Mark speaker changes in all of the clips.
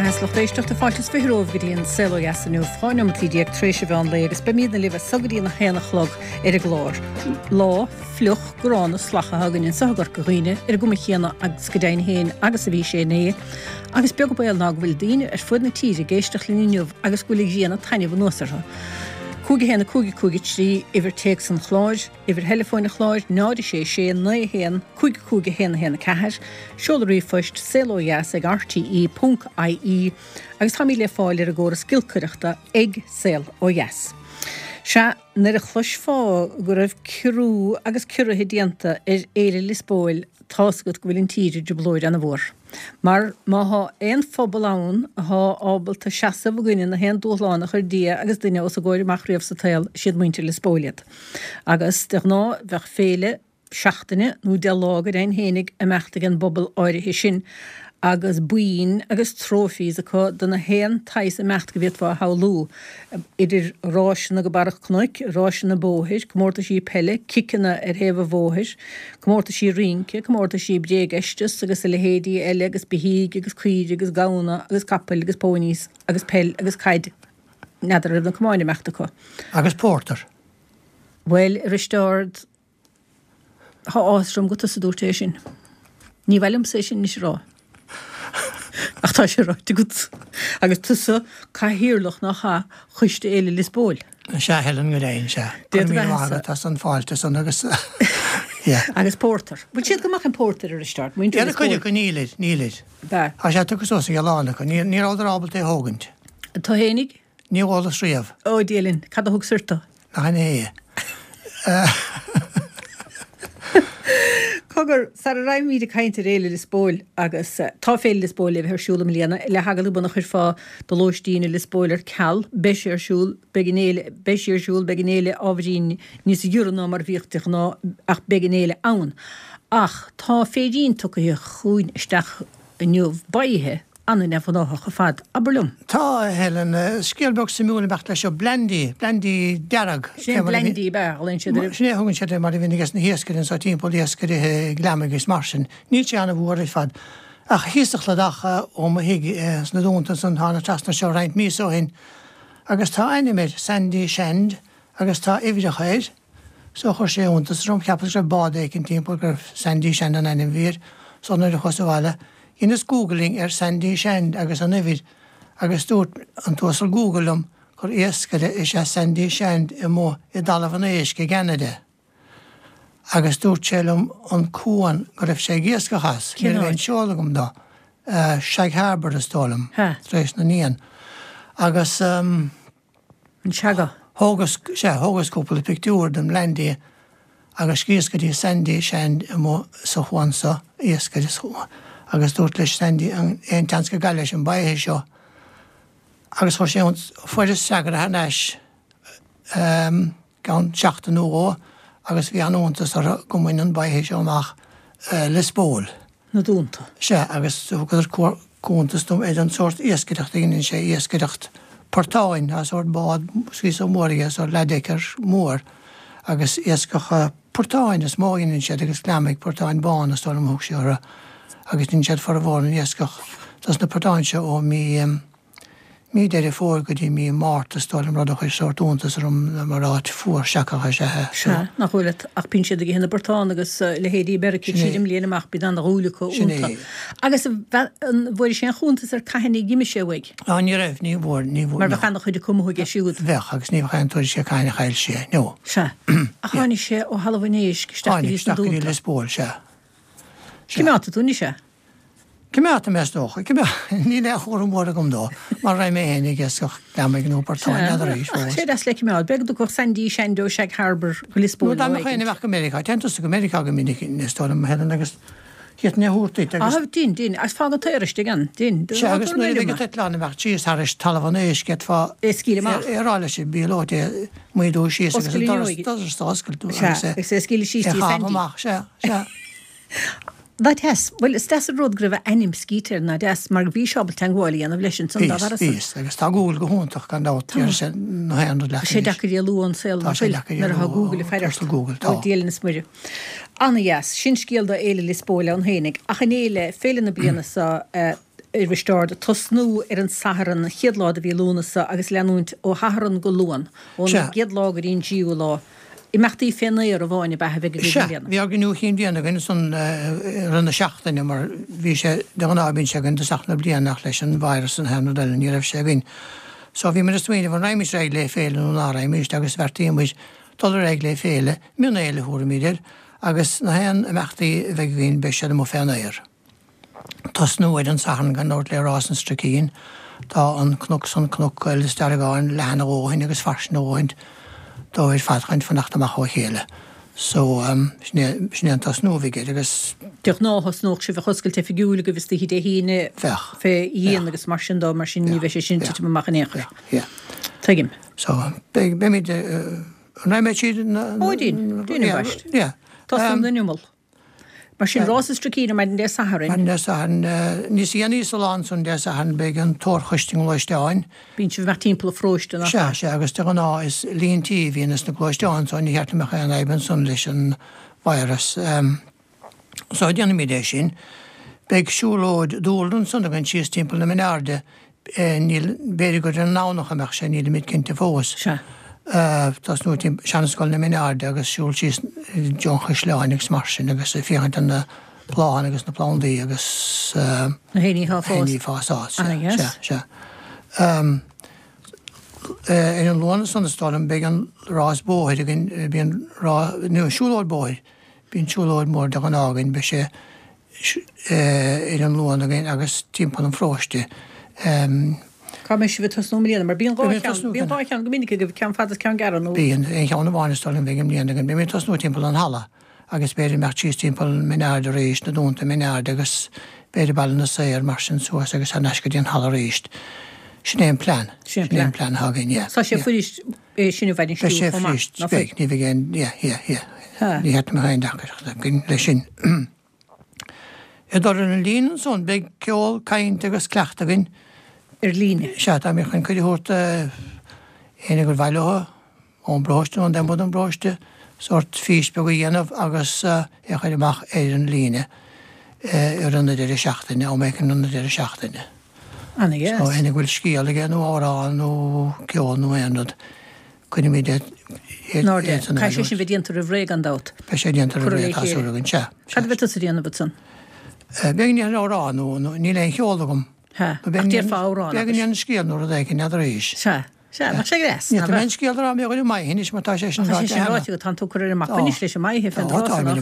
Speaker 1: Lochtéisteach de fáiltas firóh go dtíon selo jasanú fáin am tíideag tréise bheán le agus be mína libh sagarí na héna chlog ar a glór. Lá, fluch, grána slacha hagann sagar go riine ar go chéanana agus go dain héin agus a bhí sé né. Agus beag go bail ná bhfuil daine ar fud na tíide géisteach líniuh agus gofuil géanana taineh nósartha. Cúgi héna cúgi trí iwwer teag san chláid, iwwer telefóinna chláid, nádi sé na héan, cúgi héna ceair, seolaí fuist selójas ag rte.ie agus tá mí le fáil ar a ggóra skillcuireachta ag sel ó yes. Se nar a chluis fá go raibh cirú agus cirúthe dianta ar éile Lisbóil tásgad go bhfuiln tíidir de blóid an bhór. Mar má ha ein fphobal ann ha ábalta seasa bhgine na hen dúlánach ar dia agus duine os a ggóir machríomh sa tail siad muintir Lisbóiliad. Agus de ná bheith féle seachtaine nó de lágar ein hénig a meachta an bobbal áirithe sin agus buin agus trófís acu donna hen tais a mecht go bhíad bh haulú idir ráisina go barach cnoic, ráisina bóthir, gomórta sí pelle, cicanna ar hebh bóthir, gomórta sí rince, gomórta sí brégeistes agus le hédí eile agus behíig agus cuid agus gauna agus capel agus pónís agus pell agus caid nedar na cumáine meachta acu.
Speaker 2: Agus porter.
Speaker 1: Well, ristáard há ásrum go tusa dúirtéis sin. Ní bhfuilm sé sin níos rá. Ach tá sé ráite gut agus tusa caithíirlach nach cha chuiste éile Lisbóil.
Speaker 2: Se helan go réin se. Tá san fáilte san agus
Speaker 1: agus porter. Bú siad go mach an porter ar start.
Speaker 2: Ar chuide go nílid. Tá sé tugus os a lána go ní áidir ábal é hógant.
Speaker 1: Tá hénig?
Speaker 2: Ní bháil a sríomh.
Speaker 1: Ó díalinn, cad a thug suirta?
Speaker 2: Na é.
Speaker 1: Cogur sa a raim míad a caiinte réile Lisbóil agus tá féil Lisbóil le siúla líana le hagalú buna chuir fá do lóistíine Lisbóil ar ceall, beisiarsúl beginéile ábhrín níos dúranná mar bhíochtach ná ach beginéile ann. Ach tá féidín tucha chuin isteach aniuh baithe anna nefan ácha fad aberlum.
Speaker 2: Tá helan scéalbeag simúna becht leis blendi dearag.
Speaker 1: Sin blendi be, alén siad.
Speaker 2: Sné thugann siad mar bhínigas na héascair sa timppó héascair gleamagus marsin. Ní sé anna bhór fad. Ach híasach le dacha ó hiigi na dúnta san hána trasna seo reint míos ó hin. Agus tá einimiid Sandy Shand agus tá ihide chéir. So chuir sé úntas rom ceapas ra báda ag an timppó gur Sandy Shand an einim vír, son ar a chosahile. Inas Googling Sandy Shand agus an ifid agus dúirt an tuasal Googlem gur éascaire is Sandy Shand i mó i dalah an éisce Ganada. Agus dúirt sélum an cúan gur raibh sé géasca chas. Cín bhéon seolagam dá. Shag Harbor a stólam. Tréis na níon. Agus
Speaker 1: an seaga.
Speaker 2: Hógas cúpla pictúr den lendi agus géascaí Sandy Shand i mó sa chuansa éascaire sa agus dúirt leis Sandy an tanca gaile an baithe seo. Agus chuir sé fuidir seagar a hanéis gan 16 ó agus bhí anúntas ar gomuin an baithe seo amach Lisbóil.
Speaker 1: Na dúnta.
Speaker 2: Se agus chuidir cúntas dom an sort éascaireacht innen sé éascaireacht portáin a sort bád skís ó mórí a sort ledécar mór agus éascacha portáin is má innen sé agus gleamig portáin bán a stom húg séra. Agus ní séad far a bháin iascach. Tás na portáinse ó mí déir fór go dtí mí máta stáilm rud a chuir sort úntas mar ráit fuair seacacha sethe.
Speaker 1: Se nach chuile ach pin siad a héna portán agus le héadí berci síidim léanaach bid an rúlacha únta. Agus bhfuir sé chúntas ar caihannig giimi sé bhaig.
Speaker 2: Ní raibh ní bhór.
Speaker 1: Mar bhechanna chuide cumthúig é siúd.
Speaker 2: Bheith agus ní bhchan tuair sé caiine chail sé. No.
Speaker 1: Se. A cháinnig sé ó halhanéis
Speaker 2: Stáí Lisbóil se.
Speaker 1: Cimeáta tú ní sé?
Speaker 2: Cimeáta mes dócha, ní le chóir mór gom dó, mar raim mé hénig giscach gleamig nó portáin a éis fór.
Speaker 1: Sé le cimeáil, beag dú Sandy Shand ó Shag Harbor go Lisbóil.
Speaker 2: Dá chéine bheith America, tentas go America go minic in stáilm hedan agus hiet ne húrtaí.
Speaker 1: Dín, as fágad tuiriste gan, dín.
Speaker 2: Se agus nu bheith tetlána bheith tíos haris talhan éis get fá
Speaker 1: scíle má.
Speaker 2: Ráile sé biolóti muidú síos agus stáscailtú.
Speaker 1: Se scíle síos tí
Speaker 2: Sandy.
Speaker 1: That has, well, is das a rud gribh enim skítir na des mar bhí seabal tangháilí an a bhleisin san da
Speaker 2: Vís, agus tá Google go húntaach gan dát sé na héanú le.
Speaker 1: Sé dachar í lúan sel na ha Google feidir
Speaker 2: Google
Speaker 1: tá déalna smuide. Anna yes, sin scéal da éile Lisbóile an hénig. Ach an éile féle na bliana sa bhistáir tosnú an saharan chiadlád a bhí lúnasa agus leanúint ó haran go luúan ó giadlágur ín díú lá. I meachtaí fénaí ar a bháinine bethe bheith go
Speaker 2: bhí aganú chin bliana gan san runna seachtainine mar bhí sé de an ábín se gan de seachna blianach leis an bharas an hena deile ní raibh sé bhín. So bhí mar smaoine bh raimis réig le féile nó áraimiis agus bhartíimiis dul réig le féile miúna éile thuaimiidir agus na hen meachtaí bheith bhín be sé mó fénaíir. Tás nuaid an sahan gan nóir le rásan stracín tá an cnúc san cnúc le stargáin lehana óhain agus farsin óhaint dóir fadchaint fannacht amach ó chéile. So sné an tás nuaigid agus
Speaker 1: Deach náhas nóch se bheith choscail te fiúla go bhís hí híine fé íon agus mar sin dá mar sin ní bheith sé sin tu machchanécha. Tuigim.
Speaker 2: So be mí raimid siad
Speaker 1: Óidín, dúna bhaist. Tá an na numol. Mar sin rásas tracína maid an de saharin.
Speaker 2: An de saharin, nís í níos lán son de saharin beag an tór-chuisting leisteáin.
Speaker 1: Bín si bheith timppla fróiste nach.
Speaker 2: Se agus de an á is líontí hínas na leisteáin son ní heartach an éban son leis an virus. So déanana mídé sin, beag siúlóid dúlan son an síos timppla na minarde níl béidir go an nánach amach sé níl mid cinnte fós.
Speaker 1: Se.
Speaker 2: Tás nú seanascoil na minarde agus siúl síos John Chusleáin agus mar sin agus fichant an na pláin agus na plándaí agus
Speaker 1: na héí
Speaker 2: fásá. In an lúna san stálan be an rás bóid agin bíon nu siúlóid bóid bíon siúlóid mór de an ágin be sé in an lúna agin agus timppla an fróiste.
Speaker 1: Cá mé si bh tasnú líana, mar bíon ráichan go minic go cean fadas cean garan nó.
Speaker 2: Bíon cheanna bháinastáil an bhíim líana gan mé tasnú timppla an hala agus beidir meach tíos timppla minard a rééis na dúnta minard agus beidir ballan na séir mar sin suas agus an eisce díon hala réist. Sin plan. Sin plan hagin, ja.
Speaker 1: Sa sé fuist sinna bhaidin
Speaker 2: siú sé fuist, spéig, ní bhíon, ní het me hain dachar, gyn le sin. Dor an lín son beag ceol caint agus cleachtagin
Speaker 1: líne.
Speaker 2: Se a mé chun chuidir thuirta éana gur bhailethe ón bráiste an den bud an bráiste, sort fís be go dhéanamh agus chuir amach an líne ar an idir seachtaine ó méid an idir seachtaine.
Speaker 1: Anna yes.
Speaker 2: So éana bhfuil scíal igen nó árán nó ceol nó éanad chuine mí
Speaker 1: Náde, cai sé sin bhí díantar a bhréig an dát.
Speaker 2: Be sé díantar a bhréig hasúragin se.
Speaker 1: Cad bheit a díanana bud san?
Speaker 2: Begin an árán nó ní le cheolagum.
Speaker 1: Dír fá árán.
Speaker 2: Begin an scíal nó a dhéicin a rééis.
Speaker 1: Se, mar sé grés.
Speaker 2: Ní men scíal rá mé go mai hinis mar tá sé sin
Speaker 1: ráte go tan tú chuir amach finis leis mai he fan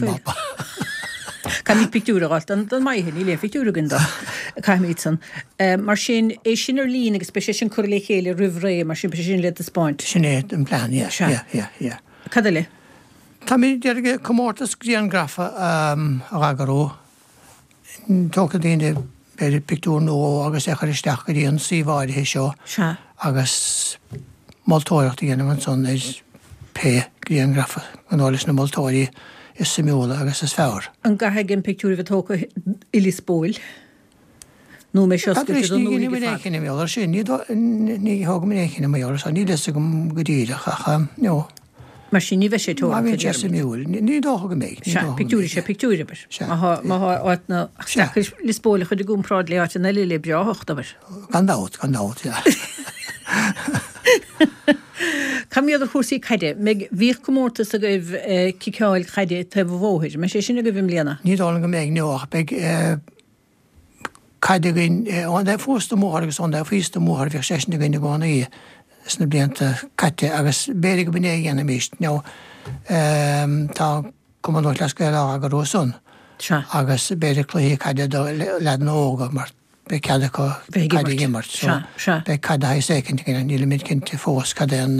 Speaker 1: Can ní picúraáil an mai hin í le fiúragin da caiimítsan. Mar sin é sin ar lín agus be sin chuir le chéile rihré mar sin be sin le a spáint.
Speaker 2: Sin é an plán,
Speaker 1: Cad le?
Speaker 2: Tá mí dearige commórtas grían grafa a garó. Tócha daine beidir picú nó agus echar isteach go dtíon síomháid hé seo agus moltóirecht dhéanam son is pe grían grafa anális na moltóirí is simúla agus is fearr.
Speaker 1: An garthe gin picúri bheit tócha ilisbóil. Nó mé seo
Speaker 2: échinna mélar sin ní thugam échinna méor a ní lei gom go dtíirecha nó.
Speaker 1: Mar sin ní bheith sé tó
Speaker 2: miúil, ní dócha go méid.
Speaker 1: Picúri sé picúriber. Má áitna lisbóla chud gún prád le áte na le breáachta ber.
Speaker 2: Gandát,
Speaker 1: Cam iad chósaí chaide, meg bhíh commórtas a goibh cicáil chaide te bhóid, me sé sinna go bhím léana.
Speaker 2: Ní dála go méid nuach, beag chaide gin, an é fósta mór agus an é físta mór bhíh séisna gine gána í, is na blianta caite agus béir go bné gana míist. Nó tá cummanúir leis go a go róson, agus béir chluí chaide lean óga mar be cad go cad gimmart. Be cad a sécinn gin níle mid cinnte fós cad an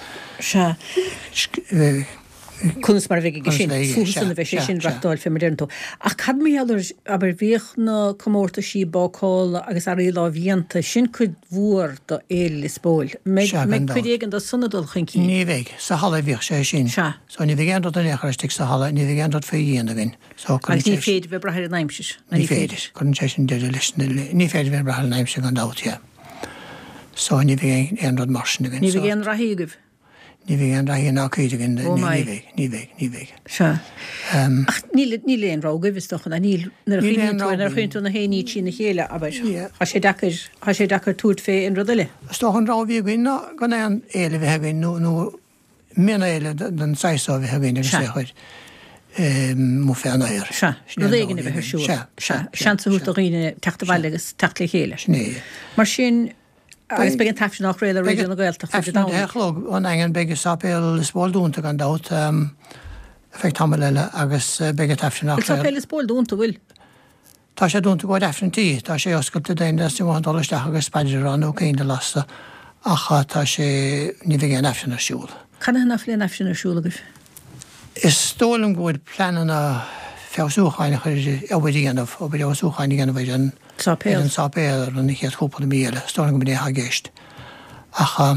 Speaker 1: Kunas mar bheith sin fúsanna bheith sé sin ratáil fé marintó. A cad mí aber bhíoch na commórta sí bácáil agus ar lá bhíanta sin chud mhuar do éil lisbóil. Me chud éigen do sunnadul chun cí.
Speaker 2: Ní bheith, sa hala bhíoh sé sin. So ní bhíh an echaraiste sa hala, ní bhíh an fé dhéana gin.
Speaker 1: Ní féidir bheith brathir naimsis.
Speaker 2: Ní féidir, chun sé sin deidir leis ní féidir bheith brathir naimse an dátia. So ní bhíh an mar sin gin.
Speaker 1: Ní bhíh an rathíugah.
Speaker 2: ní bhí an raíonna chuide ní bhéh.
Speaker 1: Se. Ach ní léon rága bhistocha na níl nar chuintú na héí tí na chéile a sé dachar túirt fé in rudaile.
Speaker 2: Stochan rá bhí gine gan an éile bheit hagin nó mina éile den 6 bheit hagin sé chuid. Mú fé éir.
Speaker 1: Se nó légan bheit siú. Seanúta riine teachta bhile agus teachla chéile.
Speaker 2: Sné.
Speaker 1: Mar sin agus begin tafsin nach réile réidir na gailteach.
Speaker 2: Elog an engen beige sapéil is bóldúnta gan dat effekt hamile agus beige tafsin nach.
Speaker 1: Sapéil is bóldúnta bhfuil.
Speaker 2: Tá sé dúnta go FNT, tá sé oscailta daine $100 agus spaidir an ó céine lasta acha tá sé ní bhí an efsin arsúl.
Speaker 1: Can nach léon efsin arsúla goh?
Speaker 2: Is stólam goid planan a feúchaine chuir óbhíanamh ó beidir súchaine gan bhid an sapéil an ní chéad cúpla míle, stólam go ha géist. Acha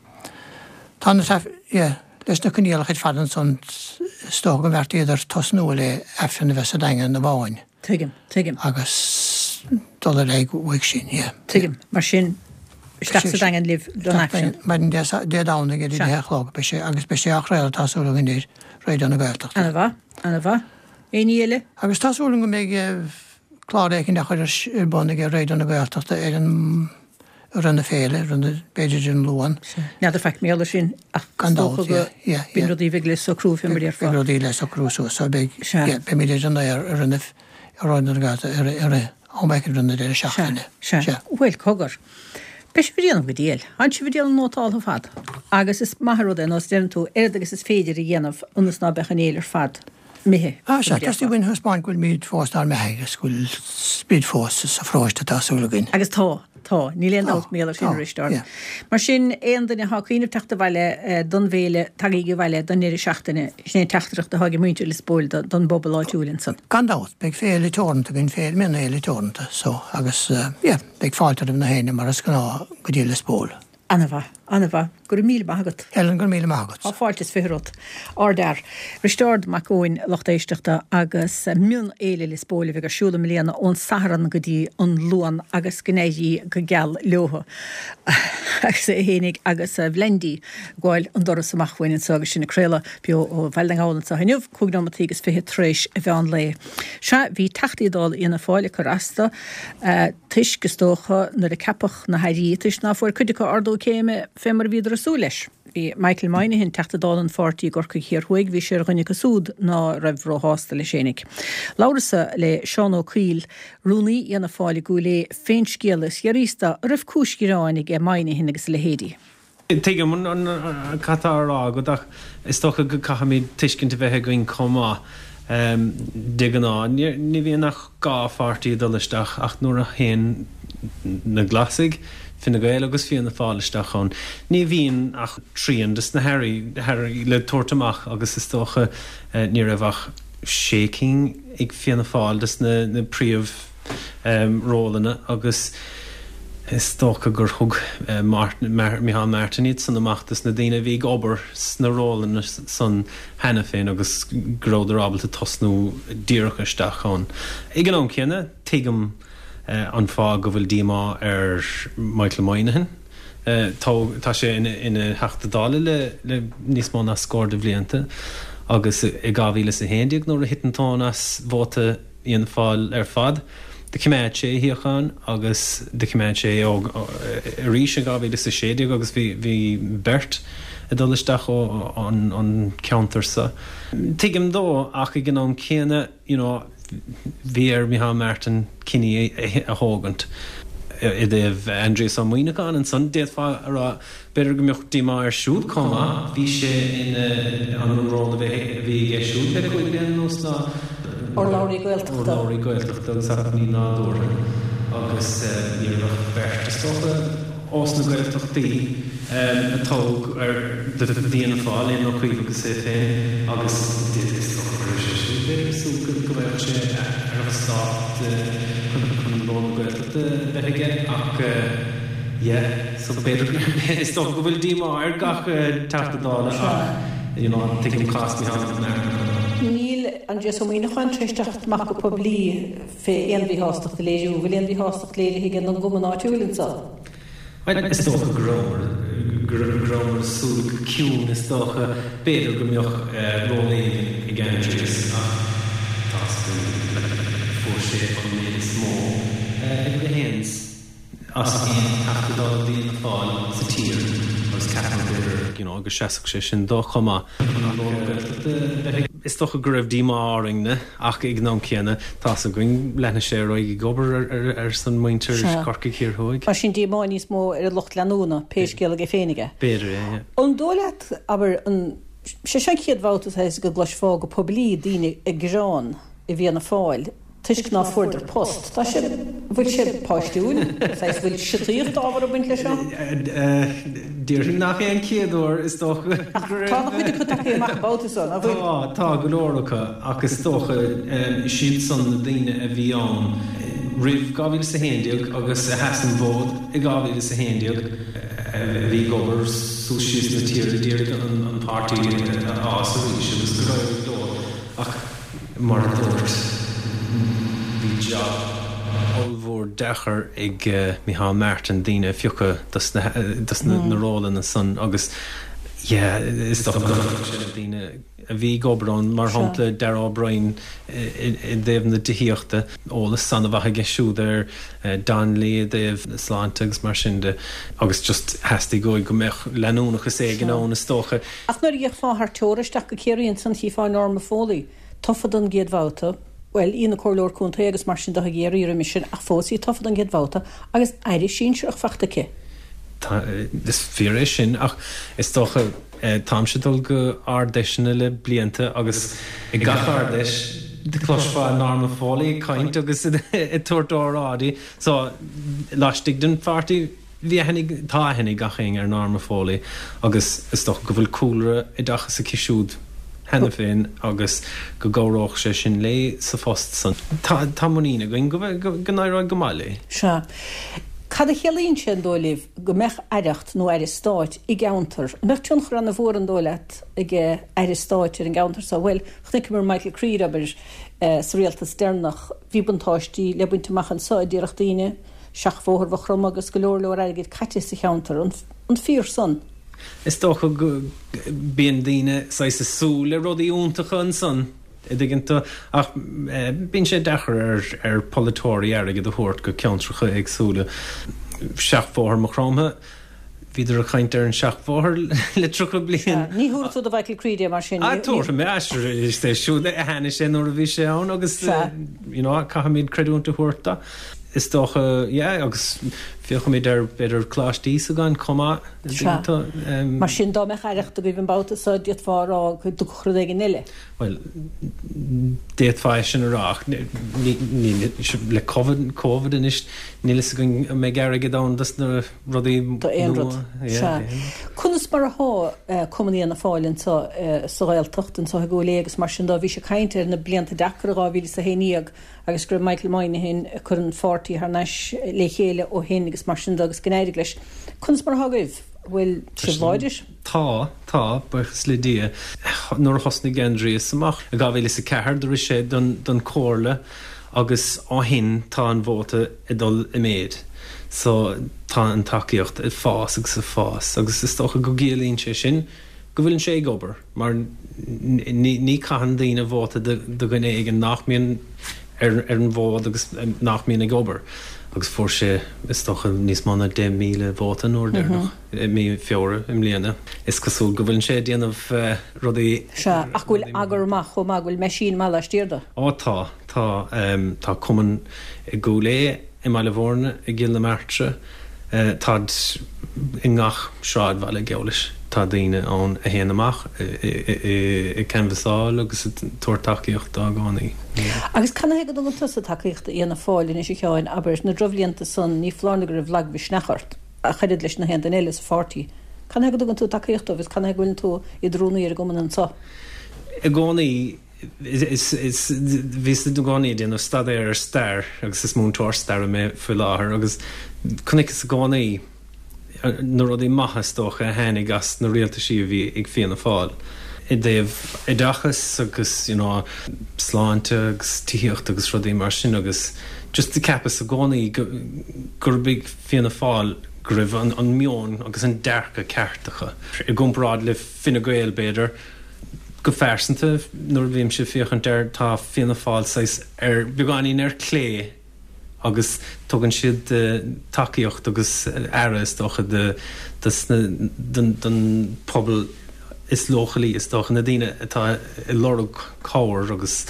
Speaker 2: tá leis na cuníal chuid fadan son stógan bheirt idir tosnú le efsin a bheits a daingan na bháin.
Speaker 1: Tuigim.
Speaker 2: Agus dul le bhaig sin,
Speaker 1: Tuigim, mar sin Steach sa angen liv don action.
Speaker 2: Men dé dána gé helog agus be sé achréil tasúla gin réid an gailteach.
Speaker 1: Anna bha? Éile?
Speaker 2: Agus tasúla go mé chlárécinn nach chuir bonna réid an gailteachta an rinne féile runna beidirgin luúan.
Speaker 1: Neidir feic méile sin ach bin rodí viglis so crú fin mar fa.
Speaker 2: Rodí leis so crúsú so be méidir an rinne ráin gata ámeice runna dé seachtainine.
Speaker 1: Bhfuil cogur. Bes bhíanam go díal, an si bhíal nótáil fad. Agus is maithróda nó déan tú agus is féidir i dhéanamh unas ná bechan éilir fad. Mithe.
Speaker 2: Se testí bhain thuspáin goil míad fóstar methe agus goil spíd fós sa fráiste tásúlagin.
Speaker 1: Agus tá, ní léon át mélar sin risteir. Mar sin éon duine hácíineh teachta bhile don bhéile taí bhile don éidir seachtainine sné teachtarachta haige muinte le spóil don bobbal áitiúlinn san.
Speaker 2: Gandát, beag féil tónta gin féil mina éile tónta, so agus beag fáiltar na héine mar as gná go dtí le spóil. Anna bha, gur míle mágat. Ellen gur míle mágat.
Speaker 1: Á fáiltas firót. Ardar, risteird mac óin lochtéisteachta agus mion éile le spóla bhí siúla mlíana ón saharan go dtí an luan agus gnéidí go geall leotha. Agus hénig agus bhlendí gáil an doras amachhain so agus sinna créile bio ó bheilingálan sa haniuh cúgnamatí agus fithe tréis a bhean le. Se bhí taachtaídal ina fáile chorasta tuis gustócha na a capach na hairí tuis ná fuair chuideá ardó céime fémar víidir asú leis. Bhí Michael Moynihan teachtadálan fortí gorcha chéarhuaig bhí sé rinne cosúd ná raibhró hásta le sénig. Laurasa le Seán O'Ceill rúnaí ana fáile go le féin scéalas jarísta rah cúsciráinnig Moynihan agus le hédí.
Speaker 3: Teige mun an catarrá go is stocha go cahamid tuiscinnta bheitthe goin comá diganá. Ní bhíon nach gá fartíí dolisteach ach nuair a héin na glasig fin gael agus fi na fálisteach an. Ní bhíon ach tríon dus na Harry le tuairtamach agus is tócha ní raibh shaking ag fi na fáil dus na príomh rólanna agus is tócha gur thug Micheál Martin san amachtas na daine bhí obair sna rólanna san hena féin agus gróidir ábalta tosnú díochaisteach an. Ig an céanna tuigim an fá go bhfuil díma Michael Moynihan. Tá sé ina heachtadála le níos mó na scór de bblianta agus i gáhíle sa héindiag nóair a hitantánas bhóta íon fáil fad. De cimméid sé híochan agus de cimméid sé rís a gáhíle sa séideag agus bhí bert a dolisteach an countersa. Tuigim dó ach i gnáim céanna, Bhíar Micheál Martin cinní a hógant. I dhéh Andrew Samuinacán an san déad fá ará beidir go mbeocht díma siúd comá, bhí sé an róla bhí siúd le chuig bliain nos ná
Speaker 1: Láirí Gaeltachta
Speaker 3: agus ní nádúra agus níor bert stocha os na Gaeltachtaí atóg de bhíana fáil éon chuig agus é féin agus go bhfuil sé ar a stát chun lón Gaeltachta bheithe ach so beidir is tó go bhfuil díma ar gach teachtadála tuigim cás
Speaker 1: Níl an Samuinacán treisteach mac go poblí fé éonbhí hástacht léú, bhfuil éonbhí hástacht léile hiige an goman áitiúlinn sa.
Speaker 3: Is tó go gramar súl ciún is dócha beidir go mbeoch rólaí I gandríos tas go fór sé an méid is mó ag le héans as cían heachta dá dtíon fáil sa tír agus ceapan beidir agus seaach sé sin dó chumá is toch a gribh díma áringna ach ag ná céanna tá a going lena sé roiig gobar ar san muintir corca cír thuig.
Speaker 1: Mar sin dímáin níos mó ar lucht leanúna péiscéal a féinige.
Speaker 3: Beidir
Speaker 1: An dólaat aber an sé chéad bhátas heis go glas fá go poblí daine ag grán I bhí na fáil. Tuisc ná fuidir post. Tá sé bhfuil sé páistún, sais bhfuil sitíocht ábhar a buint le seo?
Speaker 3: Dír nach an céadúir is doch
Speaker 1: Tá nach chuide chu takeí amach bátasán.
Speaker 3: Tá go leorlacha agus tócha siad san na daine a bhí an rih gábhíle sa héideag agus a heasan bód I gábhíle sa héideag bhí gobar súisios na tíir díir an pártaí ásarí agus go raibh dó ach mar dúirt bhí job olmhór dechar ag Micheál Martin daine fiúcha das na róla na san agus is doch daine a bhí gobrán mar hampla Darragh O'Brien I dhéobh na dithíochta ólas san a bhaithe geisiúd Donnelly dhéobh na sláinteags mar sinnde agus just heasta go mbeadh leanúnachas é gná na stócha.
Speaker 1: Ach nuair dhéag fá th teoiristeach go céiríonn san hí fáin norma fólaí tofad an géad bháta well ína cóirleir cúnta agus mar sin do géirí ar mission ach fósaí tofad an géad bháta agus éidir sin seach fachtacha.
Speaker 3: Is fear sin ach is tócha táimsidul go ardéisina le blianta agus I gach ardéis de closfá norma fólaí caint agus I tuairdárádaí so láistigh den fartaí bhí hennig tá hennig gaching ar norma fólaí agus is tócha go bhfuil cúlra I dachas sa cisiúd hena féin agus go gáróch sé sin lé sa fóst san. Tá muína go náir go mála.
Speaker 1: Se. Cad a chelíonn sin dóileh go mbeadh aireacht nó ar stáit I gceantar. Mbeadh tún chur an na bhór an dóileat ag ar stáit ar an gceantar sa bhfuil chnic mar Michael Creed aber sa réaltas dénach bhí buntáistí le buinteach an sáidíireach daine seach fóthir bh chrom agus go leor aige caite sa cheantar an fíor san.
Speaker 3: Is tócha bíon daine sa súla rudaí úntacha an san. Idiginnta ach bíonn sé dechar ar polytóirí aige do thuirt go ceantracha ag súla seach fóthir mo chromtha híidir a chaint ar an seach fóthir le trocha blion.
Speaker 1: Ní thuairtú a Michael Creed mar sin.
Speaker 3: Tuairtha mé is siúla a hena sé nuair a bhí sé ann agus caihamíad creúnta thuirta. Is tócha agus fiocha mé ar beidir chlástíí a gan comá
Speaker 1: mar sin dá meach aireacht a bhíh báta sa diaad fárá chu do chur ag nile.
Speaker 3: Well déad fáis sin arách le COVID in is nílas go mé garige dá das na rudaí
Speaker 1: Cunas mar ath cumí na fáilinn sa réil tuchtan sa go léagus mar sin dá bhí sé caiinte na blianta deachraá bhí sa héíag agus gur Michael Moynihan chun an fátaí ar neis le chéile ó hen agus mar sin agus gnéidir leis. Cunas mar thugah bhfuil sé bháidir?
Speaker 3: Tá buchas le dia nuair thosna gendríos amach a gabhfuil is a cethir do sé don cóirla agus á hin tá an bhóta I dul I méid. So tá an takeíocht I fás agus a fás agus is tócha go géalaíonn sé sin go bhfuiln sé gobar mar ní caihan daoine bhóta do gine ag an nachmíon ar an bhód agus nachmíon ag gobar. Agus fór sé is tócha níos mána 10,000 bhóta nóir déirnach mí fiora Im léana. Is cosú go bhfuiln sé déanamh rudaí.
Speaker 1: Se ach bhfuil agarmach chum bhfuil me sin má leistíirda.
Speaker 3: Tá cuman I gúlé I meile bhórna I gil na Martre tád I ngach sráid bhile geolis. Tá daine an a héanamach I canvasáil agus tuairtaíocht a gánaí.
Speaker 1: Agus canna go an tusa takeíocht íana fáilin is cheáin aber na dromhlíonanta san ní flána gur bhlag bhí snachart a chaidir leis na hen den éile sa fátaí. Canna go an tú takeíocht agus canna bhfuil tú I drúnaí ar goman an sa.
Speaker 3: I gánaí is vís do gánaí déanamh stad ar stair agus is múntóir stair mé fu láthair agus chunig is gánaí na rudí maithastócha a hénig as na réalta sí bhí ag fianna fáil. I déobh I dachas agus sláinte agus tíocht agus rudí mar sin agus just the capas a gánaí gur big fianna fáil gribh an mion agus an dearcha ceartacha. I gomrád le finna gael beidir go fersanta nuair bhíim se fiochan tá fianna fáil beáín clé agus tugann siad takeíocht agus aras docha den pobl is lochalí is docha na dtíine atá i lorug cáir agus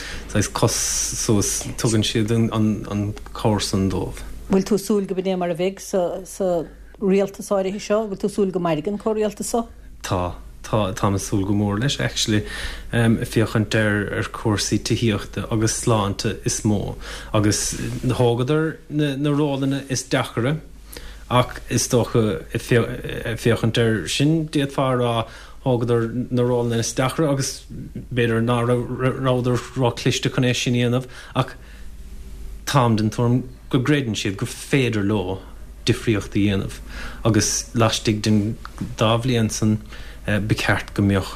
Speaker 3: cos tugann siad an cáir san dómh.
Speaker 1: Bhfuil tú súil go bidé mar a bheith sa rialtasáirithe seo, bhfuil tú súil go maidigan có rialtasá?
Speaker 3: Tá súil go mór leis actually fiochan ar cuasaí tííochta agus sláánta is mó agus na hágadar na rálanna is dechara ach is dócha fiochan ar sin déad fárá hágadar na rálanna is dechara agus beidir ná ráidir rá cliste chuné sin íanamh ach tám den túm go gréidan siad go féidir lá difriochta dhéanamh agus leistigh den dábhlíonn san beceart go mbeoch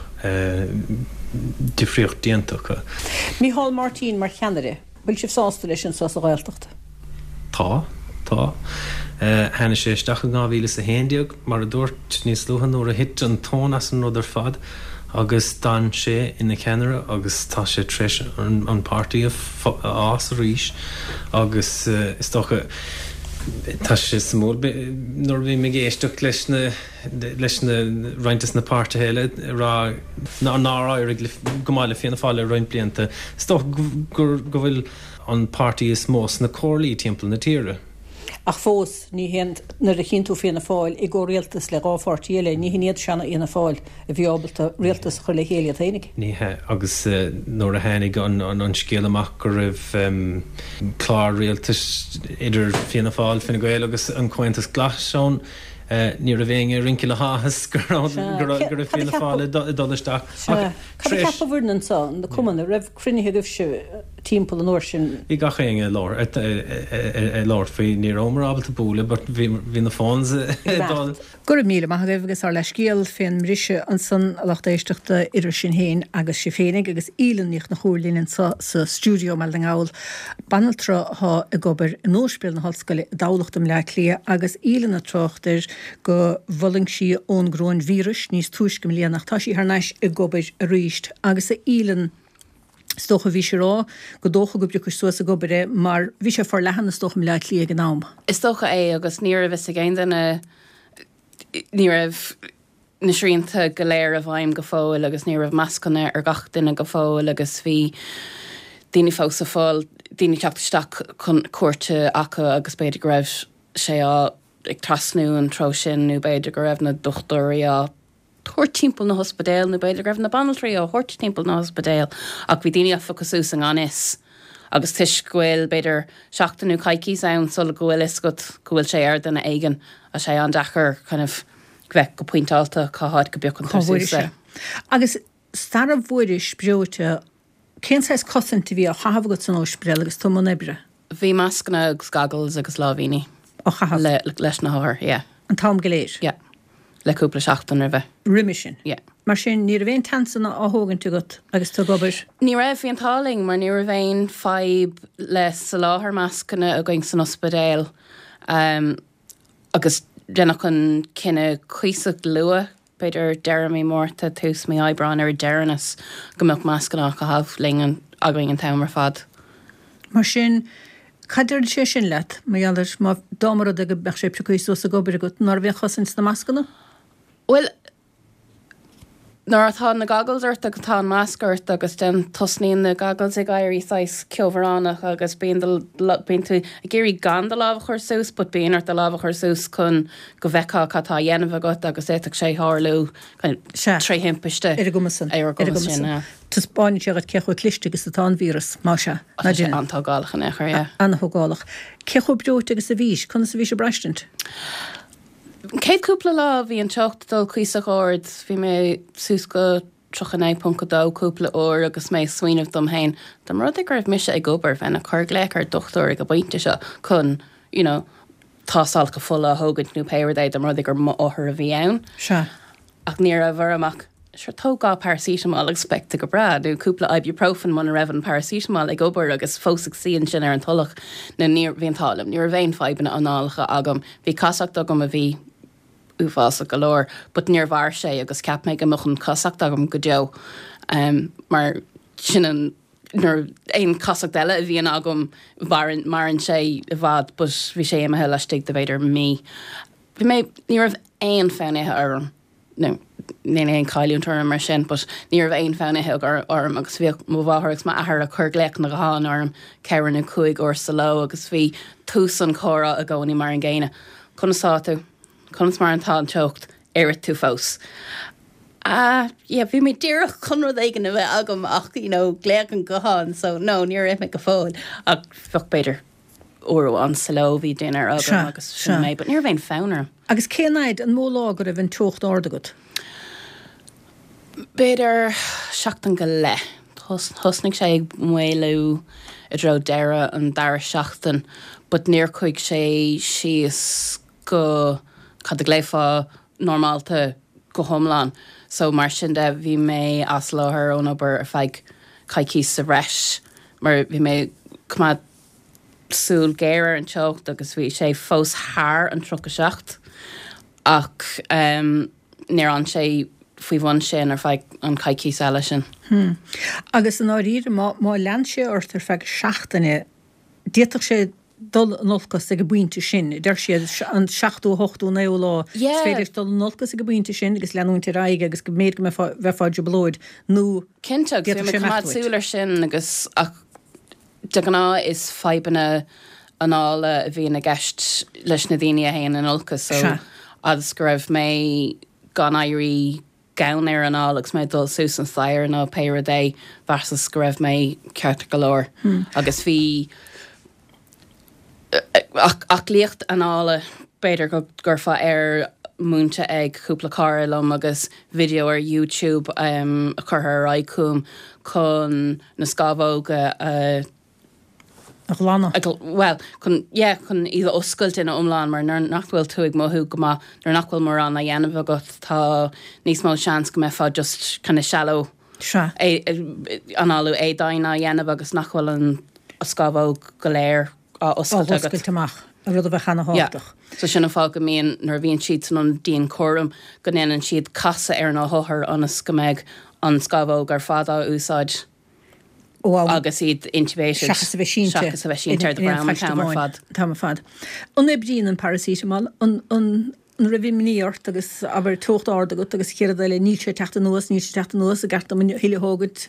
Speaker 3: difriocht déantacha.
Speaker 1: Mícheál Martin mar cheannaire, bhfuil sibh sásta leis an sa ghailteachta?
Speaker 3: Tá. Hena sé isteach go 2011 mar a dúirt níos luhan nuair a hit an tón as an rudidir fad agus dan sé ina ceannara agus tá sé treis an pártaí ás a ríis agus is tócha tá sé smór nuair bhí mé géisteach leis na rointas na páirte héile rá náráir go máile fianna fáile roin blianta. Sto go bhfuil an pártaí is mós na cóirlaí timpeall na tíre.
Speaker 1: Ach fós ní hen nar a chinú féna fáil I go réaltas le gáfartíile, ní hiad sena ina fáil a bhíábalta réaltas chu le héile tainig.
Speaker 3: Níthe agus nóair a hénig an scéal amach go raibh clár réaltas idir féna fáil finna gael agus an cointas glas seán ní a bhéing rinci le háthas gur féna fáil dolisteach.
Speaker 1: Ca cepa bhúrnan sa na cumanna raibh crunithe goibh se timpeall an uair sin.
Speaker 3: Bhí gachéing lár lár faoi ní ómrábalta búla, but bhí na fáins
Speaker 1: Gur míle mai agus ar leis scéal féin rise an san alachtéisteachta idir sin héin agus sé fénig agus ílanníocht na chóirlíonn sa stúdio me an gáil banaltra há a gobar an óspéal na hallscoile dálaachtam le lia agus ílanna trochtir go bhling si ón gróin vírus níos túiscim líanach tá sí thnáis a gobar a ríist agus a ílan stocha bhí sé rá go dócha go brichas suas a gobaré mar bhí sé far lehanna stocham le lia an nám.
Speaker 4: Is stocha agus ní a bheits a ggéin denna ní raibh na sríonnta go léir a bhaim go fáil agus ní raibh mascanna ar gach duine go fáil agus bhí daoine fós a fáil daoine teachtasteach chun cuairte acha agus beidir go raibh sé ag trasnú an tro sin nó beidir go raibh na dochtarí thuir timpeall na hospedéil nó beidir raibh na banaltrí thuirt timpeall na hospedéil ach bhí daoine focusús an anis agus tuis gohfuil beidir seachtainú caiicí ann sola gohfuil is go bhfuil sé ar denna aigen a sé an dechar kind of bheith go pointáilta cáid go beag an túsa.
Speaker 1: Agus star a bhuiris breúte cénsáis cosanta bhí a chahabhgad san óspreil agus tú man ebre.
Speaker 4: Bhí mascna agus goggles agus láhíní leis na háir, yeah.
Speaker 1: An tám go léir?
Speaker 4: Yeah. Leúpla seachtain a bheith.
Speaker 1: Riimi sin?
Speaker 4: Yeah.
Speaker 1: Mar sin ní a bhéon tansanna á thugann tú got agus tú gobar?
Speaker 4: Ní raibh hí an táling mar ní a bhéon feib le sa láthair mascna a going san ospedéil agus dénach an cinenne chuoiseach lua beidir Jeremy Mórta tús mé ebrán ar dearnas go mbeadh mascanach a habh lingan againg an tamar fad.
Speaker 1: Mar sin cadidir sé sin leat maiallir má dámara a go beach sé precuisú a gobar go nar bheith chosint na mascana?
Speaker 4: Well, Nor atá na goggles tá go tá máscart agus den tosníon na goggles ag gaiirí sais ceomhránach agus bíon tú a géirí gan de lábh chuir sús, but bíon ar de lábh chuir sús chun go bheicá catá dhéanamh agat agus éach sé hálú trí himpeiste
Speaker 1: ar gomasan
Speaker 4: sin.
Speaker 1: Tás báin teagad cechu cliste agus atá vírus má se
Speaker 4: antá gálacha nechar,
Speaker 1: anna gáalach. Cechu breút agus a bhís chun sa bhí se breistant.
Speaker 4: Céad cúpla lá bhí an teochtdul cuiach ord, bhí mé sús go trocha 9.2 cúpla ó agus mé swinmh dom hain. Tá rud ag raibh mise ag gobar bheitna chuir léir dochtúir go bainte se chun, tásáil go fulla thugant nó péirdéid am rud gur áthir a bhí ann.
Speaker 1: Se.
Speaker 4: Ach ní a bhar amach sure tógá paracetamol expecta go bra, dú cúpla ibuprofen man a raibh paracetamol ag obair agus fósach síon sin ar an tulach na níor bhíon tálam, níor bhéin feibna análacha agam, bhí casach agam a bhí uafása go leir, but níor bhar sé agus ceap méid go mochan casach agam go deo, mar sin nar ein casach deile a bhíon agam mar an sé a bhd, but bhí sé imime leistigh de bhéidir mí. Bhí mé níor aon féinithe arm, no, néana aon caiiliún tuair mar sin, but níor aon féinithe arm agus bhí mo bháthairgus má ahar a chur gléach na gáin arm ceann na cuaig or sa lo agus bhí tús an chora a gcónaí mar an ggéine. Chunasá tú, chunas mar an tá an teocht éirit tú fós. Bhí mé ddíireach chunrad éigen a bheith agam ach gléach an goáin, so no, níor éith me go fóil ach fioch beidir ó an saló bhí duine agam agus sin mé, but níor bhéin fánar.
Speaker 1: Agus céanaid an mó lágur a bhín tuacht ardagad?
Speaker 4: Beidir seachtain go le. Thosnig sé ag mhailú I dro deire an dar seachtain, but níor chuig sé síos go cad a gléifá normálta go thomláin. So mar sin de bhí mé as láthir ón obair ar feig caiicí sa reis, mar bhí mé cumad súl géire an teocht agus bhí sé fós thar an tro seacht ach níor an sé faoi bhain sin ar feig an caiicí eile sin.
Speaker 1: Agus an áíre má lean sé ort ar feig seachtainine, déach sé dul nolchas ag go buinte sin, der sé an 7ú 8ú 9 lá féidir dul nolchas ag go buinte sin, agus leanúnta raige agus go méid go bheitfáid blóid nó
Speaker 4: Cinnteag mé súlar sin agus ach de gná is febanna anála a bhíon a gceist leis na daine a héana an olcas, so agus go raibh mé gan éirí gaun ar an álagus mé dul sús an sair ná péir a dé versus go raibh mé ceart go leir. Agus bhí ach líocht an ála beidir go gurfa ar múnta ag cúpla carlam agus video ar YouTube a chur ar raicúm chun na scabhóga well, chun iad oscailt ina omláin mar nachhfuil tú ag mothú go nar nachhfuil mar an a dhéanamh agat tá níos mó seans go mefa just kind of shallow anáú é daina dhéanamh agus nachhfuil an scabhóg go léir
Speaker 1: oscailteach a rud a bheith chana háach.
Speaker 4: So sinna fá go míon nar bhíon siad san an díon chom go néanann siad casa ar na thothar anas go méid an scabhóg ar fada úsáid. Agus iad intubation.
Speaker 1: Seachas a bheith sínte
Speaker 4: ar de bram an tamar fad.
Speaker 1: Tamar fad. An ebdín an paracetamol, an ribhí mníort agus aber tuacht ardagat agus chéad eile ní sé teachta nuas a gart am héile hógad.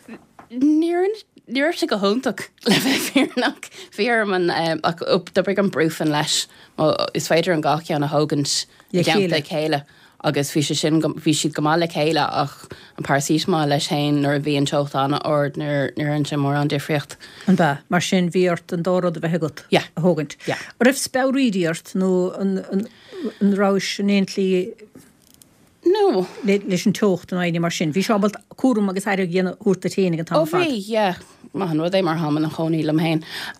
Speaker 4: Níor sé go hóntaach le bheith fearnach. Fear man da brig an brúfan leis. Is féidir an gachian a hógant deanta chéile. Agus bhí siad go mála chéile ach an paracetamol leis hain nar bhí an teocht anna ord nar an sin mór an difriocht.
Speaker 1: An bheith, mar sin bhíart an dárad a bheith agat a hógant. Raibh spéirídíart nó an ráis an éontlí
Speaker 4: No.
Speaker 1: Leis an teocht an aine mar sin. Bhí seábalt cuarum agus éidir ghéana úrta ténig an tam fad.
Speaker 4: Bhí, man é mar haman an choní lam hain.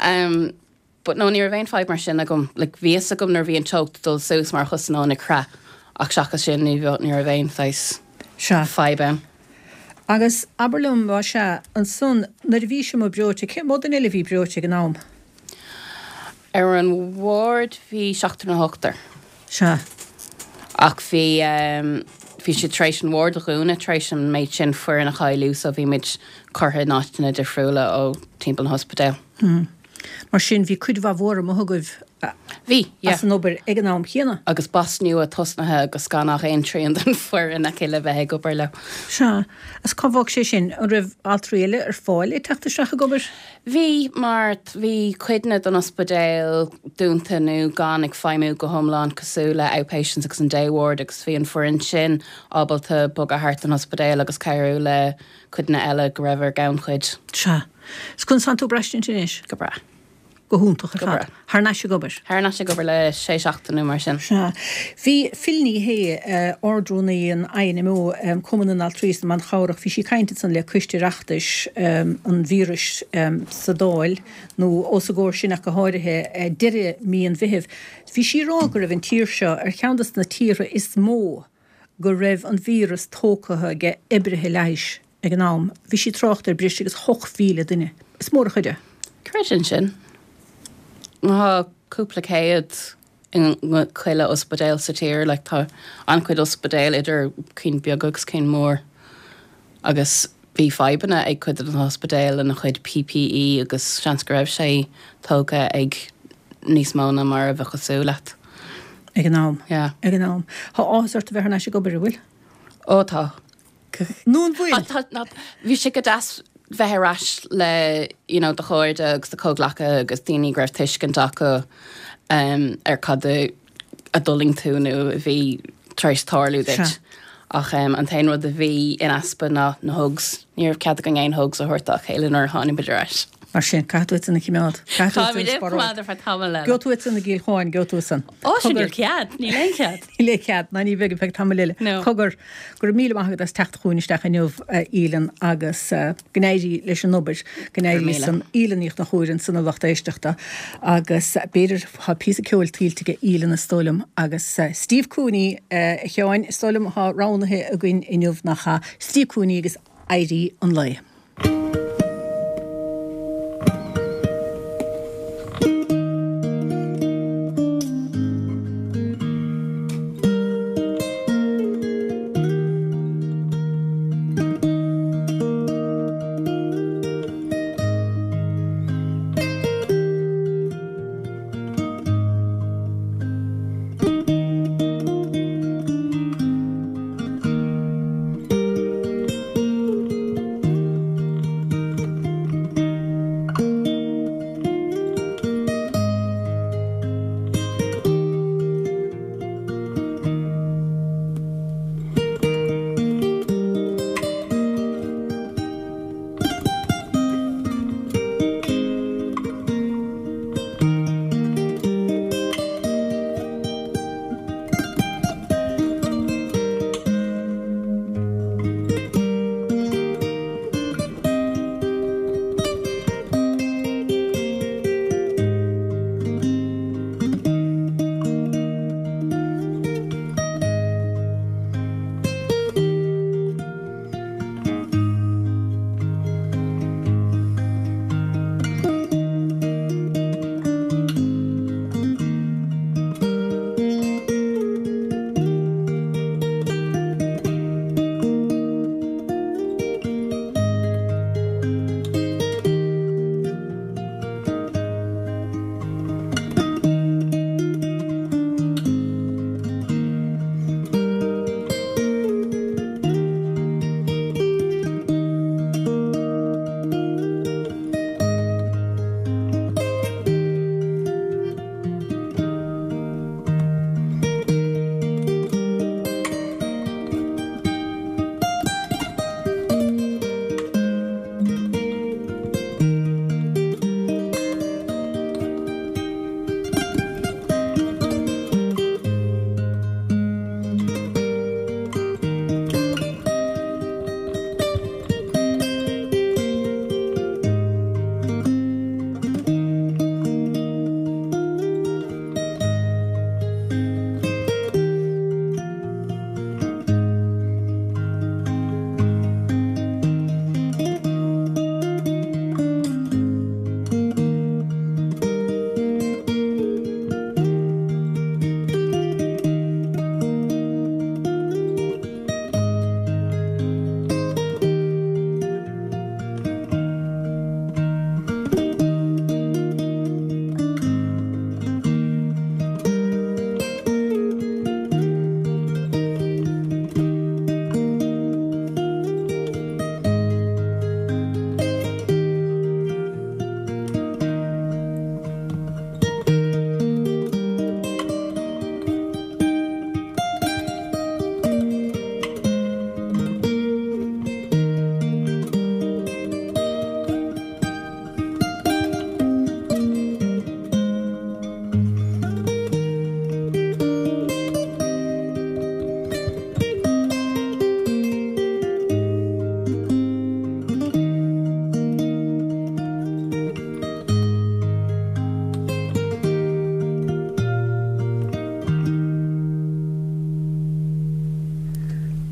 Speaker 4: But no níor bhéin feib mar sin agam, bhíos agam nar bhí an teocht dul sús mar chus ná na cra. Ach seachas sin ní bhíot níor bhéin feis feibe.
Speaker 1: Agus aberlum bá se an son nar bhí sem mo breote, ce mod an eile bhí breote go nám?
Speaker 4: Ar an ward bhí 7
Speaker 1: Se.
Speaker 4: Ach bhí sé treéis an ward a chuúna, treéis an méid sin fuair na chailú, so bhí méid chutha náitina de friúla ó timp an hospital.
Speaker 1: Mar sin bhí cuid bh mhór mo thugah
Speaker 4: Bhí,
Speaker 1: as an obair ag an nám chéana.
Speaker 4: Agus basniu a tosnathe agus ganach éon tríon den fuair in céile bheith go le.
Speaker 1: Se, as cabhah sé sin an raibh altréile ar fáil é teachta seacha gobar?
Speaker 4: Bhí mar bhí cuidne an ospedéil dúnta nó gánig feimú go thomláin cosúla outpatients agus an day ward agus bhí an fuarin sin ábalta bug a hart an ospedéil agus ceirú le cuidne eile go raibh gan chuid.
Speaker 1: Se. Scún Santú breistin tinis?
Speaker 4: Go bra.
Speaker 1: Go húntaach a chad. Thar sé gobar?
Speaker 4: Thar sé gobar le 6-8 mar sin.
Speaker 1: Bhí filní hé ordrúnaí an ANMO cuman an altrís man chairach bhí sí cainte san le cuisteachtais an vírus sa dáil nó os a ggóir sinach go háirithe dire mííon bhíhih. Bhí sí rágur a bhín tír seo ar cheandas na tíre is mó go raibh an vírus tócathe ge ibrithe leis ag an nám. Bhí si trocht bris agus 8,000 duine. Is mór chuide.
Speaker 4: Cresin sin. Má cúpla céad in chuile ospedéil sa tír, le tá ancuid ospedéil idir cín beaggus cín mór agus bhí feibanna ag chuid an ospedéil in chuid PPE agus seans go raibh sé tóga ag níos móna mar a bheitchasú leat.
Speaker 1: Ag an nám.
Speaker 4: Yeah.
Speaker 1: Ag an nám. Tá ásirt a bheitna se go bhfuil?
Speaker 4: Ó tá.
Speaker 1: Nún bhfuil?
Speaker 4: Bhí si go das bheithrás le de choirde agus de cóglacha agus daoine greibh tuiscint acu ar cad a duling túnú a bhí treis tárlú dit. Ach an tain rud a bhí in aspa na hugs, níor cead go ngéin hugs a thuirta chéilean ar tháinig beidir.
Speaker 1: Mar sin catúit in na cimiád. Goúit in na gíl cháin goú san.
Speaker 4: Ó sin gur cead, ní le cead.
Speaker 1: Ní le cead, na ní bheith fe tamile. Cogur gur míle maigad as techt chuúnisteach a nuh ílan agus gnéirí leis an nubair, gnéirí san ílaníocht na chuirann sanna bhachta éisteachta agus beidir ha pí ceil tíiltige ílan na stólam agus Steve Cooney cheáin stólam ha ránathe a gin inniuh nach Steve Cooney agus Airí an lei.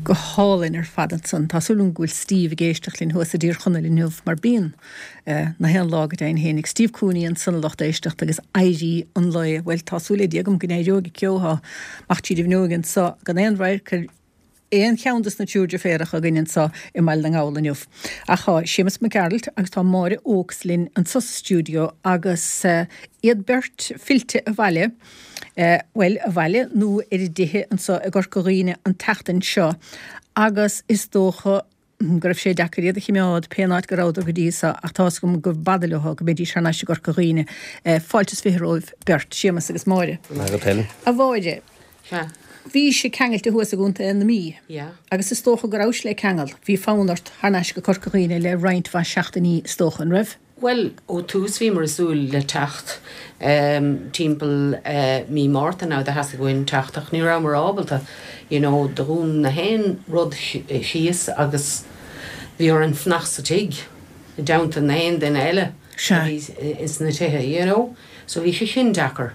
Speaker 1: go hálinn fadan san Tásúlún ghfuil Steve géisteach linn thuas a dtír chuna linmh mar bíon na hen lágad ein hénig Steve Cooney an san locht éisteach agus IG an le bhfuil tásúla diagam gnéideoga ceoha achtíí bhnúgan sa gan éonhhair chur éon cheantas na túúide féach a gine sa I meall na gálanniuh. A chá Seamus McGarrett agus tá máire ógslinn an sos stúdio agus iad bert filte a bhaile. Well a bhaile nó I dithe an sa a gorcoíine an teachtain seo agus is dócha gribh sé decaríad a chimeád péáid go rád a go dísa ach tá gom go badalútha go bédí sena se gorcoíine fáiltas firóibh bert Seamus agus máire. A bháide. Bhí sé cheangailte thuas a gúnta in na mí. Agus is tócha go rás le cheangal. Bhí fánart háneis go corcoíine le roiint bha seachtaí stóchan rih.
Speaker 5: Well, ó tús bhí mar súil le techt timppel mí máta ná de has a gin techtach ní ra mar ábalta. Dún na hen rud síos agus bhí ar an fnach sa tiig. Downta na hen den eile is na tuthe, so bhí sé sin dachar.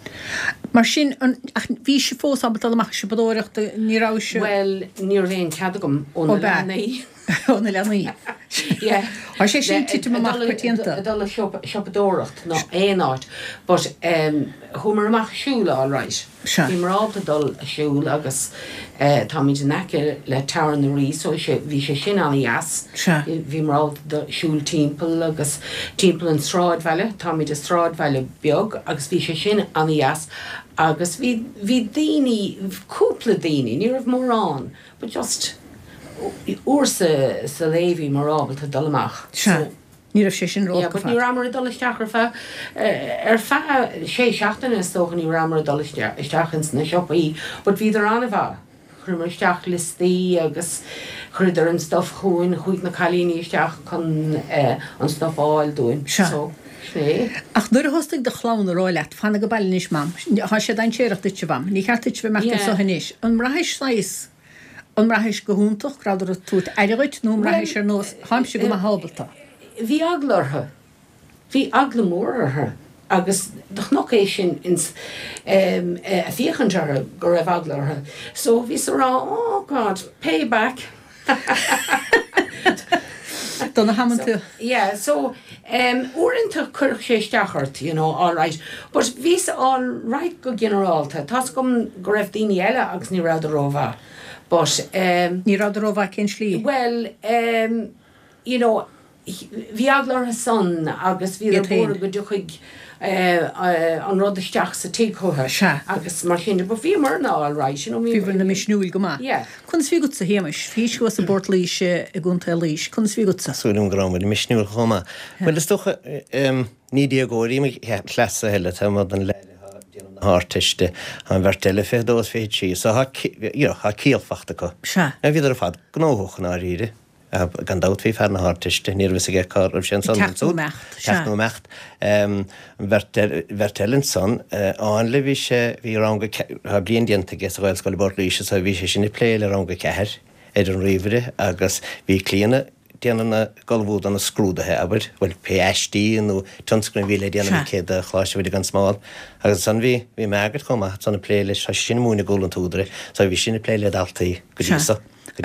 Speaker 1: Mar sin bhí sé fós ambalta amach se badóireachta nírá se?
Speaker 5: Well, níor bhéon cadagam ó na lenaí.
Speaker 1: Ó na lenaí. Har sé sin tiite amach patíanta?
Speaker 5: Dal a siopadóireacht ná éonáid, but thumar amach siúla all right. Bhí mar ábalta dul a siúil agus tá míid neice le tabhar na rí, so bhí sé sin an ias. Bhí mar ábalta siúil timppel agus timppel an Stráidbhaile, tá míid a Stráidbhaile beag agus bhí sé sin an ias. Agus bhí daoine, cúpla daoine, ní raibh mór an, but just úr sa léhí mar ábalta dul amach.
Speaker 1: Ní raibh sé sin róg.
Speaker 5: Ní ramar a dul isteach ar fe. Ar fe sé seachtainna is tócha ní ramar a dul isteach na siopaí, but bhí ar anna bha. Chur mar isteach listaí agus chuidir an stuff chuin, chuig na chalíní isteach chun an stuff áil dúin.
Speaker 1: Ach nuair a thostaigh de chlán aráileat fanna go bailníos mam. Tá sé dain séireach duite bham. Ní cheartid bh meachta sa haníis. An mraithis sais. An mraithis go húntaach grádar a túit aireid nó mraithis ar nós haimse go hábalta.
Speaker 5: Bhí aglartha. Bhí aglamórartha. Agus doch é sin ins a fiochantartha go raibh aglartha. So bhí sa rá, oh God, payback.
Speaker 1: Donna Hamilton.
Speaker 5: Yeah, so orintach curch sé stachart, all right. But vís all right go generalta. Tas gom go raibh daoine eile agus ní rád a rómha. But
Speaker 1: ní rád a rómha cén slí.
Speaker 5: Well, bhí aglar a son agus bhí a bóra go duchuig an rud isteach sa tíchotha agus mar chéine, but bhí mar ná all right.
Speaker 1: Bhí na misnúil go má. Chun sví gut sa héimis, fís go sa bort líise a gúnta líis. Chun sví gut sa.
Speaker 6: Súlum grám na misnúil choma. Well, is toch ní diagóí me lesa heile tá mod an leile háteiste an vertelle fé dós fé sí, so ha cíalfachta go. Na viidir a fad gnóhochan á ríide. Gan dát hí fer na háteiste, níor vis a gekar ar sin son. Teachno mecht. Vertellen son, anle vi sé, vi ranga, ha blian dienta ges a gáil bort líise, so vi sé sinni pléile ranga ceher, an rívere, agus vi klíana, dianana galvúd an a skrúdathe aber, well PhD og tunskrin vile dianana céad a chláise vidi gan smál. Agus san vi megad choma, san a pléile, sa sinni múna gólan túdre, so vi sinni pléile daltaí godísa.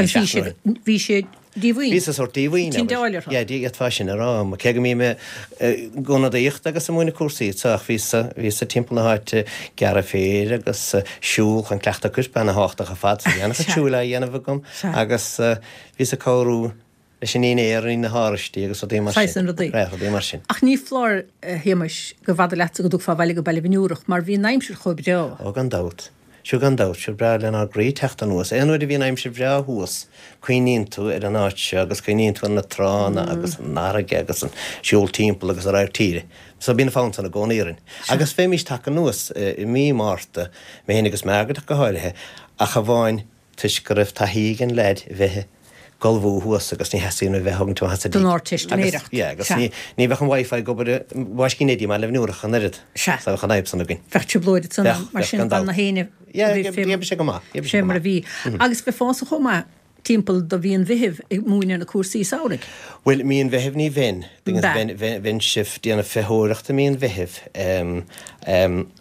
Speaker 1: Vi sé díhhain?
Speaker 6: Vís a sort díhhain.
Speaker 1: Tín dáilir?
Speaker 6: Ja, dígat fashin a rám. Kega mí me gona da ícht agus a múna cuasaí, tach vís a timp na háit gara féir agus siúl chan cleachta cuspa na háchtach a fad, so dhéanach a siúla dhéanamh gom, agus vís a córú leis sin éar in na hárastí agus a dé mar sin.
Speaker 1: Ach ní flár héimis go bhada leta go dúfá bhaile go baile bhniúrach, mar bhí naimsir chuig breá.
Speaker 6: Ó gan dát. Siú gan dát, siú breá le ná grí teachta nuas. Éanúid a bhí naimsir breá húas, cuioín tú ar an áitse, agus cuioín tú na trána, agus an náraige, agus an siúl timppel agus a raibh tíre. So bína fáint an a gcónaírin. Agus féimiis take nuas I mí márta, mé héanagus megad go háirithe, a chabháin tuis go raibh taígan leid bheitthe golbhú huas agus ní hesaíonn bheith hagann tú hasadí.
Speaker 1: Don áirteist méireacht.
Speaker 6: Ja, agus ní bheith an wifi go bud bhaiscí nédí má lehniúrach an irid. Sa bheith an aib san agin.
Speaker 1: Fechtú blóide san mar sin ban na héine.
Speaker 6: Ja, ebe sé go má.
Speaker 1: Sé mar a bhí. Agus go fása chomá timppel do bhí an bhíhih ag múine na cuasaí saoraigh.
Speaker 6: Well, mí an bheitheamh ní bhin. Bhín sif díanana fethóireachta mí an bheitheamh.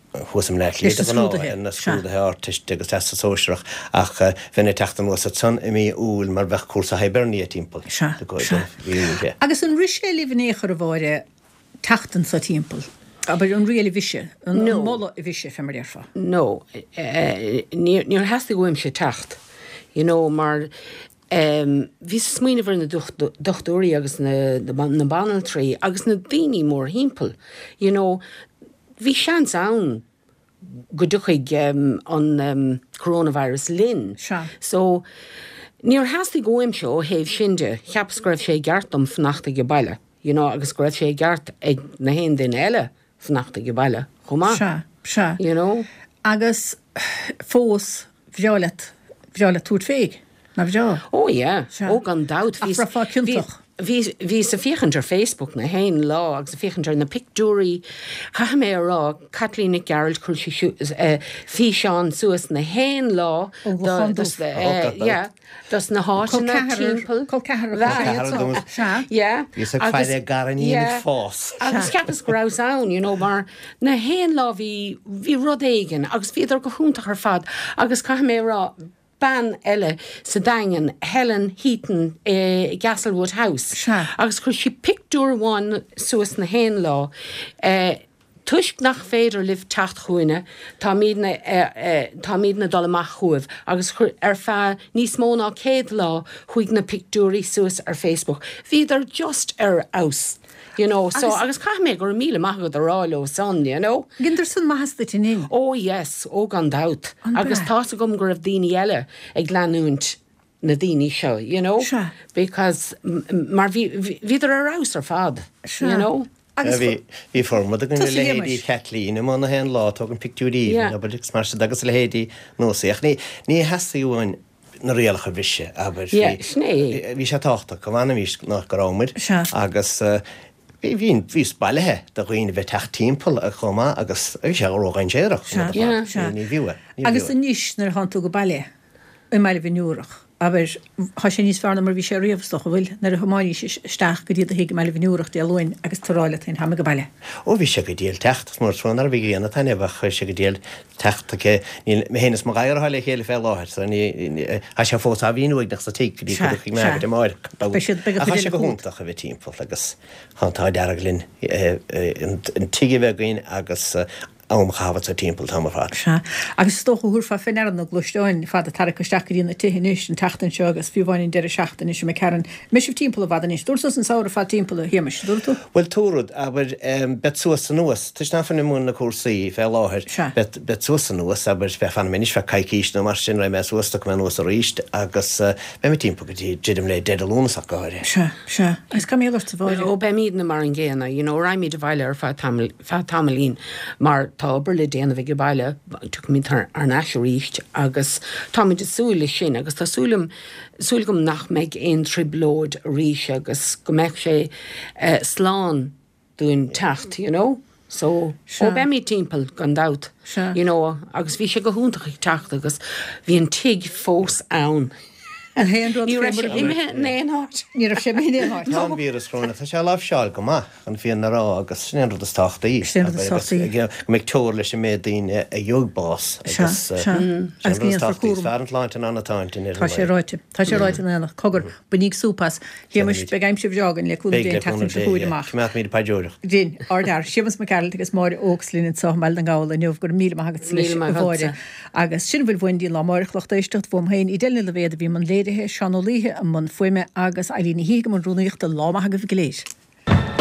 Speaker 6: húsam le na scrúda artist agus testa sóisiach ach finna teachtan was san I mí úl mar bheith cuasa Hibernia timppel.
Speaker 1: Agus an risé líhnéchar a bháire teachtan sa timppel. Aber an réali vise, an molla vise fe mar derfa.
Speaker 5: No, níor heasta goim sé techt. You know, mar ví smuoine bhar na dochtúí agus na banal trí agus na daoine mór himppel. You know, hí seans ann go duchaig an coronavirus lin. So, níor heasta goim seo héh sinnde, cheap scrif sé gartam fnachta go baile. You know, agus scrif sé gart ag na hen din eile fnachta go baile. Chomá. You know?
Speaker 1: Agus fós violet túr féig. Na bhjá?
Speaker 5: Oh, yeah. Ó gan daut. Bhí sa fiochantar Facebook na hain lá agus sa fiochantar na pictúí cha mé rá Kathleen Gerald chuil fi seán suas na hain lá dus na háisina timppel
Speaker 6: fáile garaní fós.
Speaker 5: Agus ceapas grás ann, you know, mar na hain lá bhí rud éigen agus bhíidir go húntaach ar fad agus cha mé rá ban eile sa daingen Helen Heaton Gasselwood House. Agus chuir si pictúrháin suas na hain lá tuisc nach féidir liv tacht chuine tá míad na dul amach chuamh agus ar fe níos mó ná céad lá chuig na pictúí suas ar Facebook. Bhíidir just ar aus. You know, so agus cha mé gur míle maigad a ráiló san, you know.
Speaker 1: Gindir san maithasta in.
Speaker 5: Oh yes, ó gan daut. Agus tá gom gur raibh daoine eile ag leanúint na daoine seo, you know. Because mar bhíidir ar aus ar fad, you know.
Speaker 6: Bhí formad a gon le héadí Kathleen am na hen lá tugann pictúí aber mar agus le héadí nóíoch ní heastaúin na réalacha bhise aber bhí sé táachta go bhana mhís nach gorámid agus hín vís bailthe do roioine bheith techt timppel a chomá agus sé rógáin séireach ní bhíha.
Speaker 1: Agus a níos nar hanú go bailile I meile bhíúach. Aber ha sé níos fearna mar bhí sé riomhstoch bhfuil nar a thomáí steach go dtíad a hiige meile bhíúach de loin agus toráile tain ha go bailile.
Speaker 6: Ó bhí sé go díal techt mar trónar bhí géanana taine bh sé go díal techt hénas mar gaiir háile chéile fé láthir a sé fós a bhíúig nach sa tí dí me de máir sé go húntaach a bheith timppel agus chutá dearglinn an tiige bheitgaoin agus ámchafad sa timppel tamfád.
Speaker 1: Agus stocha húrfa fénar na glúisteáin fad a tar gosteachí na tuhinnis an tatan seo agus fiúháin de seachtain is me cean mis timppel a bhadan is dúsas an saoir fá timppel a hiimiis dúrtu?
Speaker 6: Well túrad aber bet suas san nuas. Tus ná fanna mún na cuasaí fé láthir bet suas san nuas aber fe fan minis fe caiicís nó mar sin ra me suasta me nuas a ríist agus be me timppel go dtí jidim le dead alúnas a gáire.
Speaker 1: Se. Agus cam mélar sa bháir.
Speaker 5: Ó be míad na mar an ggéana, you know, raimid a bhaile ar fá tamlín mar tá le déanana bheith go baile tu mí ar náisiú ríist agus tá muid súla sin agus tá súla gom nach meid éon triblóid ríise agus go meid sé sláán dún techt, you know. So ó be mí timppel gan dat, you know, agus bhí sé go húntaach ag techt agus bhí an tiig fós ann.
Speaker 1: Ní sé méáit.
Speaker 6: Tá vírus chróna tá sé láh seáil go maith an fion nará agus snéad is táchta í. Go méid tóir leis sem médaine a dheogbás agus fearantláint an annatáint in
Speaker 1: Tá sé ráite. Tá sé ráite na cogur buníg súpas héimeis be gaim sib deágan le cún déon teachtain se chuúideach.
Speaker 6: Meat míad paúireach.
Speaker 1: Dín ardar simas me ceil agus máir ógslín in sohmeil an gáil neomh gur míle agad slís bhide. Agus sin bhfuil bhain dí lá máirchlocht éistecht bhm hain í déilna le bhéad bhí man léirithe seanolíthe a man foiime agus a lína hiige man rúnaíocht a lámathe go bh léis.